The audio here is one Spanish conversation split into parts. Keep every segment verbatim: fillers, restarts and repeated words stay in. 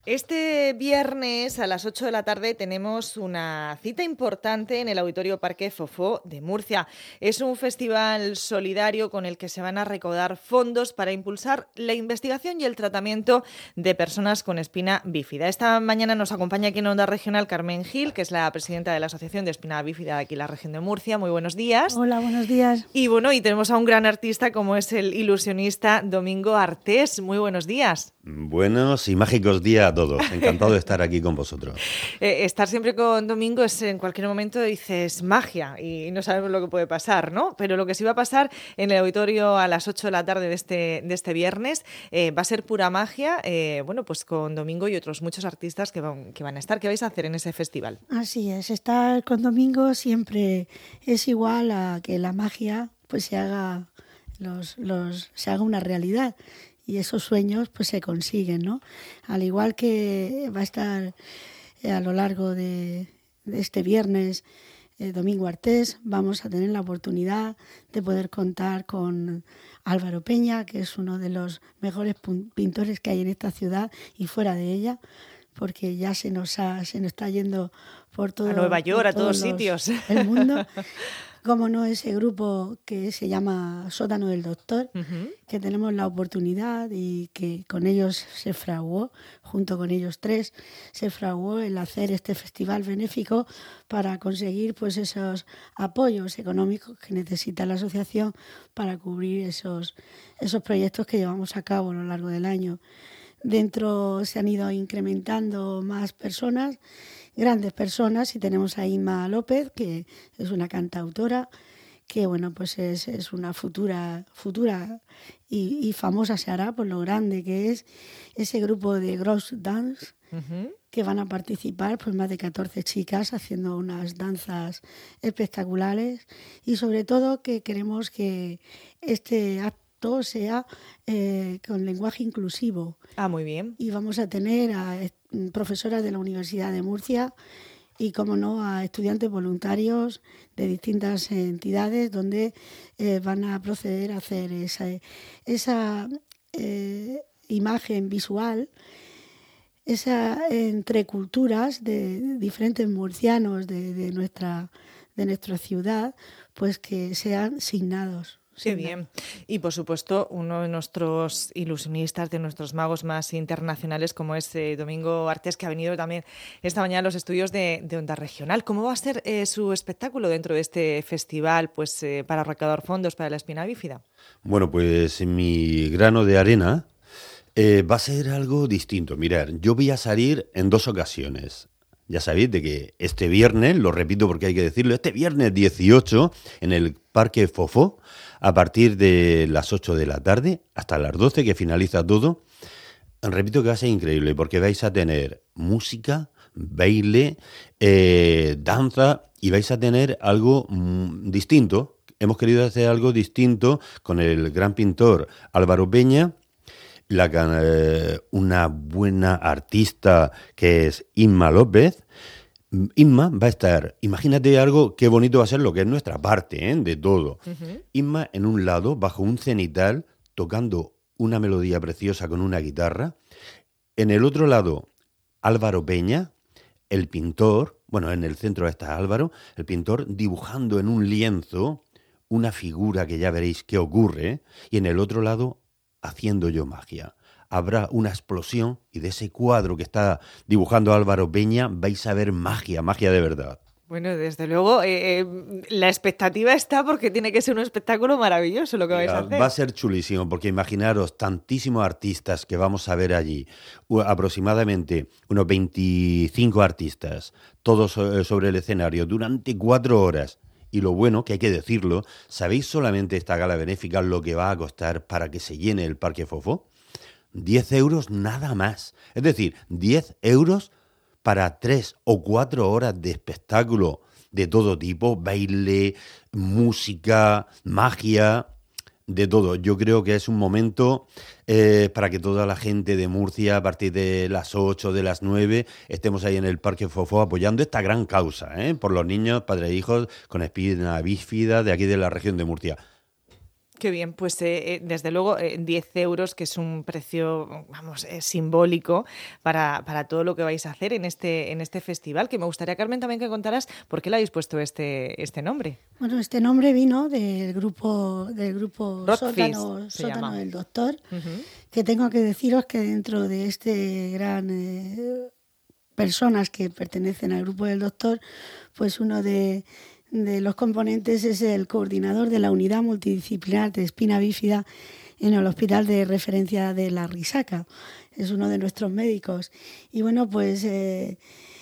Este viernes a las ocho de la tarde tenemos una cita importante en el Auditorio Parque Fofó de Murcia. Es un festival solidario con el que se van a recaudar fondos para impulsar la investigación y el tratamiento de personas con espina bífida. Esta mañana nos acompaña aquí en Onda Regional Carmen Gil, que es la presidenta de la Asociación de Espina Bífida de aquí en la región de Murcia. Muy buenos días. Hola, buenos días. Y bueno, y tenemos a un gran artista como es el ilusionista Domingo Artés. Muy buenos días. Buenos y mágicos días a todos. Encantado de estar aquí con vosotros. Eh, estar siempre con Domingo es en cualquier momento dices magia y no sabemos lo que puede pasar, ¿no? Pero lo que sí va a pasar en el auditorio a las ocho de la tarde de este, de este viernes eh, va a ser pura magia, eh, bueno, pues con Domingo y otros muchos artistas que van, que van a estar. ¿Qué vais a hacer en ese festival? Así es, estar con Domingo siempre es igual a que la magia pues se haga, los, los, se haga una realidad. Y esos sueños pues se consiguen, ¿no? Al igual que va a estar eh, a lo largo de, de este viernes eh, Domingo Artés, vamos a tener la oportunidad de poder contar con Álvaro Peña, que es uno de los mejores pintores que hay en esta ciudad y fuera de ella, porque ya se nos, ha, se nos está yendo por todo a Nueva York, a todos los, sitios el mundo. Como no, ese grupo que se llama Sótano del Doctor, uh-huh. que tenemos la oportunidad y que con ellos se fraguó, junto con ellos tres, se fraguó el hacer este festival benéfico para conseguir pues esos apoyos económicos que necesita la asociación para cubrir esos, esos proyectos que llevamos a cabo a lo largo del año. Dentro se han ido incrementando más personas, grandes personas, y tenemos a Inma López, que es una cantautora, que bueno, pues es, es una futura, futura y, y famosa se hará por lo grande que es ese grupo de Gross Dance, uh-huh. que van a participar pues más de catorce chicas haciendo unas danzas espectaculares, y sobre todo que queremos que este acto todo sea eh, con lenguaje inclusivo. Ah, muy bien. Y vamos a tener a eh, profesoras de la Universidad de Murcia y, como no, a estudiantes voluntarios de distintas entidades donde eh, van a proceder a hacer esa, esa eh, imagen visual, esa entre culturas de diferentes murcianos de, de, nuestra, de nuestra ciudad, pues que sean signados. Qué bien. Y por supuesto, uno de nuestros ilusionistas, de nuestros magos más internacionales, como es eh, Domingo Artés, que ha venido también esta mañana a los estudios de, de Onda Regional. ¿Cómo va a ser eh, su espectáculo dentro de este festival pues eh, para recaudar fondos para la espina bífida? Bueno, pues mi grano de arena eh, va a ser algo distinto. Mirad, yo voy a salir en dos ocasiones. Ya sabéis de que este viernes, lo repito porque hay que decirlo, este viernes dieciocho en el Parque Fofó, a partir de las ocho de la tarde hasta las doce, que finaliza todo. Repito que va a ser increíble porque vais a tener música, baile, eh, danza, y vais a tener algo mmm, distinto. Hemos querido hacer algo distinto con el gran pintor Álvaro Peña, La, eh, una buena artista que es Inma López. Inma va a estar, imagínate algo, qué bonito va a ser lo que es nuestra parte, ¿eh? De todo. Uh-huh. Inma en un lado, bajo un cenital, tocando una melodía preciosa con una guitarra. En el otro lado, Álvaro Peña, el pintor, bueno, en el centro está Álvaro, el pintor dibujando en un lienzo una figura que ya veréis qué ocurre, y en el otro lado, haciendo yo magia. Habrá una explosión y de ese cuadro que está dibujando Álvaro Peña vais a ver magia, magia de verdad. Bueno, desde luego, eh, eh, la expectativa está porque tiene que ser un espectáculo maravilloso lo que vais a hacer. Va a ser chulísimo, porque imaginaros tantísimos artistas que vamos a ver allí, aproximadamente unos veinticinco artistas, todos sobre el escenario durante cuatro horas. Y lo bueno, que hay que decirlo, ¿sabéis solamente esta gala benéfica lo que va a costar para que se llene el Parque Fofó? diez euros nada más. Es decir, diez euros para tres o cuatro horas de espectáculo de todo tipo, baile, música, magia, de todo. Yo creo que es un momento eh, para que toda la gente de Murcia, a partir de las ocho, de las nueve, estemos ahí en el Parque Fofó apoyando esta gran causa, ¿eh? Por los niños, padres e hijos con espina bífida de aquí de la región de Murcia. Qué bien, pues eh, desde luego eh, diez euros, que es un precio, vamos, eh, simbólico para, para todo lo que vais a hacer en este, en este festival, que me gustaría, Carmen, también que contaras por qué le habéis puesto este, este nombre. Bueno, este nombre vino del grupo del grupo Rockfist, Sótano, se Sótano llama. del Doctor, Uh-huh. que tengo que deciros que dentro de este gran eh, personas que pertenecen al grupo del Doctor, pues uno de de los componentes es el coordinador de la unidad multidisciplinar de espina bífida en el hospital de referencia de La Risaca. Es uno de nuestros médicos. Y bueno, pues eh,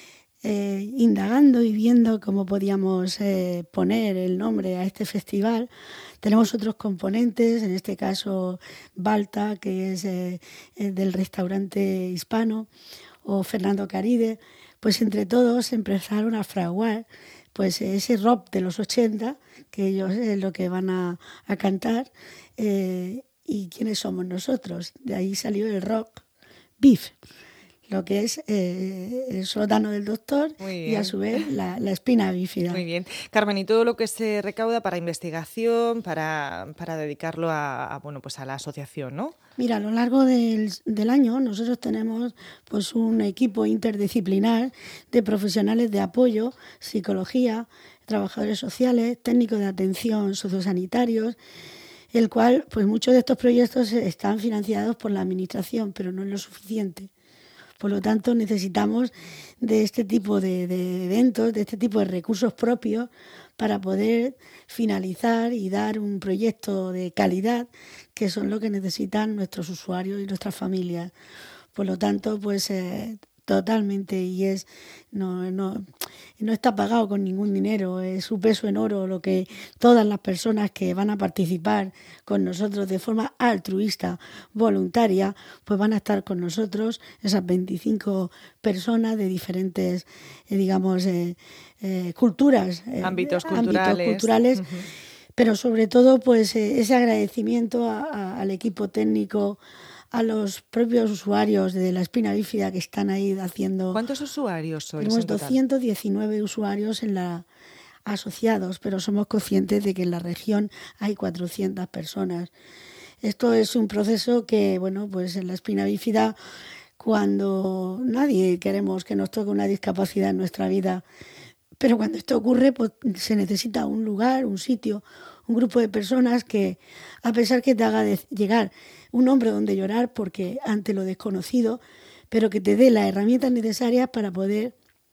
eh, indagando y viendo cómo podíamos eh, poner el nombre a este festival, tenemos otros componentes, en este caso Balta, que es eh, del restaurante hispano, o Fernando Caride, pues entre todos empezaron a fraguar pues ese rock de los ochenta, que ellos es lo que van a, a cantar, eh, y quiénes somos nosotros. De ahí salió el rock beef, lo que es eh, el sótano del Doctor y a su vez la, la espina bífida. Muy bien. Carmen, ¿y todo lo que se recauda para investigación, para, para dedicarlo a, a, bueno, pues a la asociación, ¿no? Mira, a lo largo del, del año nosotros tenemos pues un equipo interdisciplinar de profesionales de apoyo, psicología, trabajadores sociales, técnicos de atención sociosanitarios, el cual pues muchos de estos proyectos están financiados por la administración, pero no es lo suficiente. Por lo tanto, necesitamos de este tipo de, de eventos, de este tipo de recursos propios para poder finalizar y dar un proyecto de calidad, que son lo que necesitan nuestros usuarios y nuestras familias. Por lo tanto, pues eh, totalmente, y es no, no, no está pagado con ningún dinero, es su peso en oro lo que todas las personas que van a participar con nosotros de forma altruista, voluntaria, pues van a estar con nosotros, esas veinticinco personas de diferentes, eh, digamos, eh, eh, culturas, eh, ámbitos culturales, ámbitos culturales uh-huh. Pero sobre todo pues eh, ese agradecimiento a, a, al equipo técnico, a los propios usuarios de la espina bífida que están ahí haciendo... ¿Cuántos usuarios sois? Tenemos doscientos diecinueve usuarios en la, asociados, pero somos conscientes de que en la región hay cuatrocientas personas. Esto es un proceso que, bueno, pues en la espina bífida, cuando nadie queremos que nos toque una discapacidad en nuestra vida, pero cuando esto ocurre, pues se necesita un lugar, un sitio, un grupo de personas que, a pesar que te haga de llegar un hombro donde llorar porque ante lo desconocido, pero que te dé las herramientas necesarias para poder,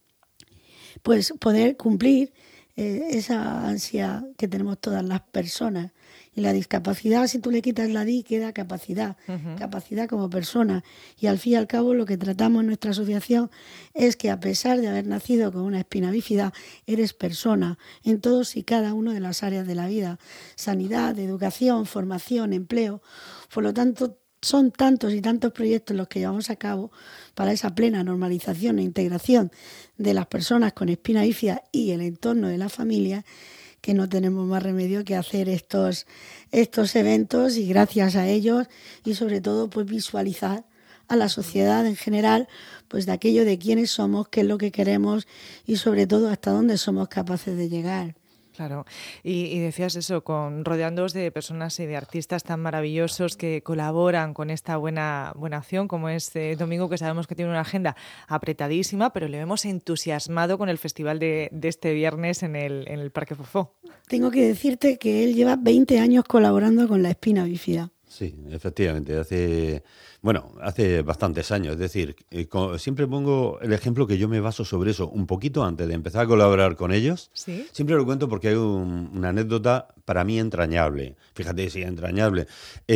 pues, poder cumplir eh, esa ansia que tenemos todas las personas. Y la discapacidad, si tú le quitas la D I, queda capacidad, uh-huh. capacidad como persona. Y al fin y al cabo lo que tratamos en nuestra asociación es que a pesar de haber nacido con una espina bífida, eres persona en todos y cada una de las áreas de la vida. Sanidad, educación, formación, empleo. Por lo tanto, son tantos y tantos proyectos los que llevamos a cabo para esa plena normalización e integración de las personas con espina bífida y el entorno de la familia, que no tenemos más remedio que hacer estos, estos eventos, y gracias a ellos, y sobre todo pues visualizar a la sociedad en general pues de aquello de quiénes somos, qué es lo que queremos y sobre todo hasta dónde somos capaces de llegar. Claro, y, y decías eso, con rodeándoos de personas y de artistas tan maravillosos que colaboran con esta buena, buena acción, como es eh, Domingo, que sabemos que tiene una agenda apretadísima, pero le vemos entusiasmado con el festival de, de este viernes en el, en el Parque Fofó. Tengo que decirte que él lleva veinte años colaborando con la espina bífida. Sí, efectivamente, hace, bueno, hace bastantes años. Es decir, eh, co- siempre pongo el ejemplo que yo me baso sobre eso un poquito antes de empezar a colaborar con ellos. ¿Sí? Siempre lo cuento porque hay un- una anécdota para mí entrañable. Fíjate, sí, entrañable.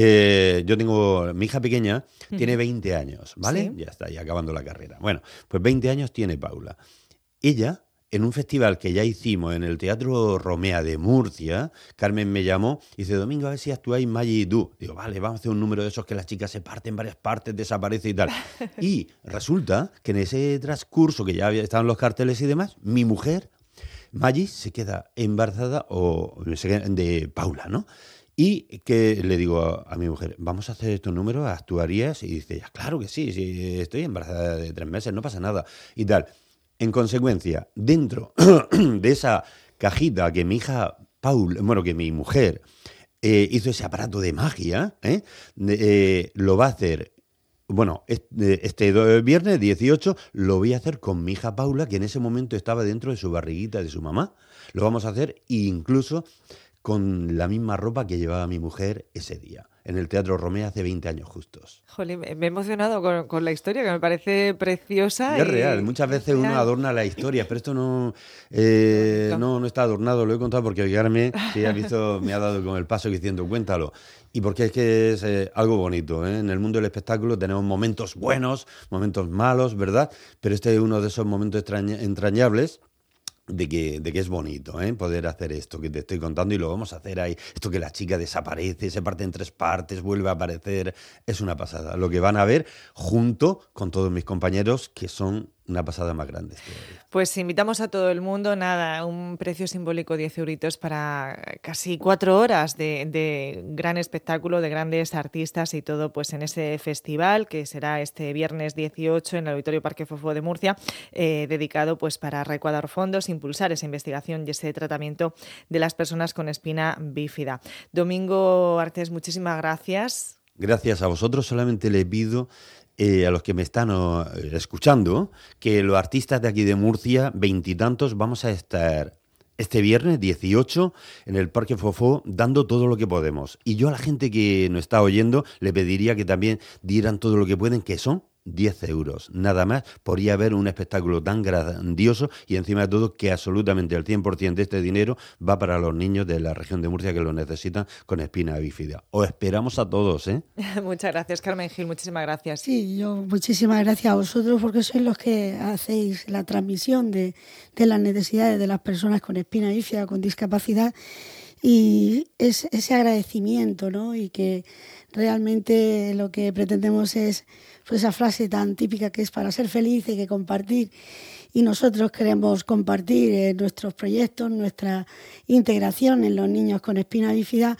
Eh, yo tengo, mi hija pequeña uh-huh. tiene veinte años, ¿vale? ¿Sí? Ya está, ahí acabando la carrera. Bueno, pues veinte años tiene Paula. Ella, en un festival que ya hicimos en el Teatro Romea de Murcia, Carmen me llamó y dice, Domingo, a ver si actuáis Maggi y tú. Digo, vale, vamos a hacer un número de esos que las chicas se parten en varias partes, desaparece y tal. Y resulta que en ese transcurso, que ya había, estaban los carteles y demás, mi mujer, Maggi, se queda embarazada o, de Paula, ¿no? Y que le digo a, a mi mujer, vamos a hacer estos números, ¿actuarías? Y dice, ya, claro que sí, sí, estoy embarazada de tres meses, no pasa nada y tal. En consecuencia, dentro de esa cajita que mi hija Paul, bueno, que mi mujer eh, hizo ese aparato de magia, ¿eh? Eh, lo va a hacer. Bueno, este viernes dieciocho lo voy a hacer con mi hija Paula, que en ese momento estaba dentro de su barriguita de su mamá. Lo vamos a hacer incluso con la misma ropa que llevaba mi mujer ese día, en el Teatro Romea hace veinte años justos. Jolín, me he emocionado con, con la historia, que me parece preciosa. Es y real, muchas veces real. uno adorna la historia, pero esto no, eh, no, no está adornado, lo he contado porque Carmen, que ha visto, me ha dado con el paso diciendo cuéntalo. Y porque es que es eh, algo bonito, ¿eh? En el mundo del espectáculo tenemos momentos buenos, momentos malos, ¿verdad? Pero este es uno de esos momentos extraña- entrañables de que, de que es bonito, ¿eh? Poder hacer esto que te estoy contando y lo vamos a hacer ahí. Esto que la chica desaparece, se parte en tres partes, vuelve a aparecer. Es una pasada. Lo que van a ver junto con todos mis compañeros, que son una pasada más grande. Pues invitamos a todo el mundo, nada, un precio simbólico diez euritos para casi cuatro horas de, de gran espectáculo, de grandes artistas y todo pues en ese festival que será este viernes dieciocho en el Auditorio Parque Fofó de Murcia, eh, dedicado pues para recaudar fondos, impulsar esa investigación y ese tratamiento de las personas con espina bífida. Domingo Artés, muchísimas gracias. Gracias a vosotros, solamente le pido Eh, a los que me están oh, escuchando, que los artistas de aquí de Murcia, veintitantos, vamos a estar este viernes dieciocho en el Parque Fofó dando todo lo que podemos. Y yo a la gente que nos está oyendo le pediría que también dieran todo lo que pueden, que son diez euros, nada más, por ir a ver un espectáculo tan grandioso y encima de todo que absolutamente el cien por ciento de este dinero va para los niños de la región de Murcia que lo necesitan con espina bífida. Os esperamos a todos, ¿eh? Muchas gracias, Carmen Gil, muchísimas gracias. Sí, yo muchísimas gracias a vosotros porque sois los que hacéis la transmisión de, de las necesidades de las personas con espina bífida, con discapacidad, y es ese agradecimiento, ¿no? Y que realmente lo que pretendemos es pues esa frase tan típica que es para ser feliz hay que compartir, y nosotros queremos compartir eh, nuestros proyectos, nuestra integración en los niños con espina bífida,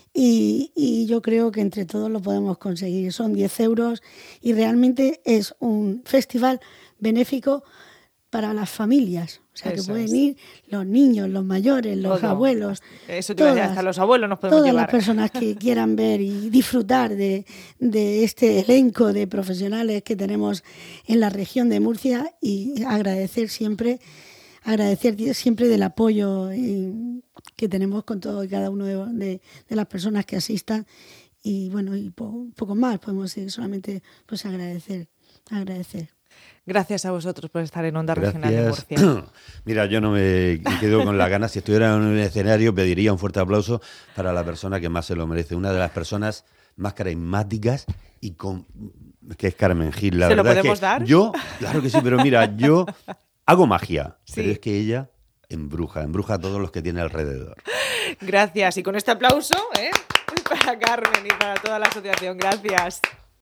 y, y yo creo que entre todos lo podemos conseguir. Son diez euros y realmente es un festival benéfico para las familias, o sea, Eso que pueden es. ir los niños, los mayores, los Todo. abuelos. Eso te todas, iba a decir, hasta los abuelos nos podemos todas llevar. Todas las personas que quieran ver y disfrutar de, de este elenco de profesionales que tenemos en la región de Murcia, y agradecer siempre, agradecer siempre del apoyo que tenemos con todo y cada uno de, de, de las personas que asistan, y bueno, y po, poco más podemos decir, solamente pues agradecer, agradecer. Gracias a vosotros por estar en Onda Gracias. Regional de Murcia. Mira, yo no me quedo con las ganas. Si estuviera en un escenario, pediría un fuerte aplauso para la persona que más se lo merece. Una de las personas más carismáticas y con que es Carmen Gil. La ¿Se lo verdad podemos es que dar? Yo, claro que sí, pero mira, yo hago magia. Sí. Pero es que ella embruja, embruja a todos los que tiene alrededor. Gracias. Y con este aplauso, ¿eh? para Carmen y para toda la asociación. Gracias.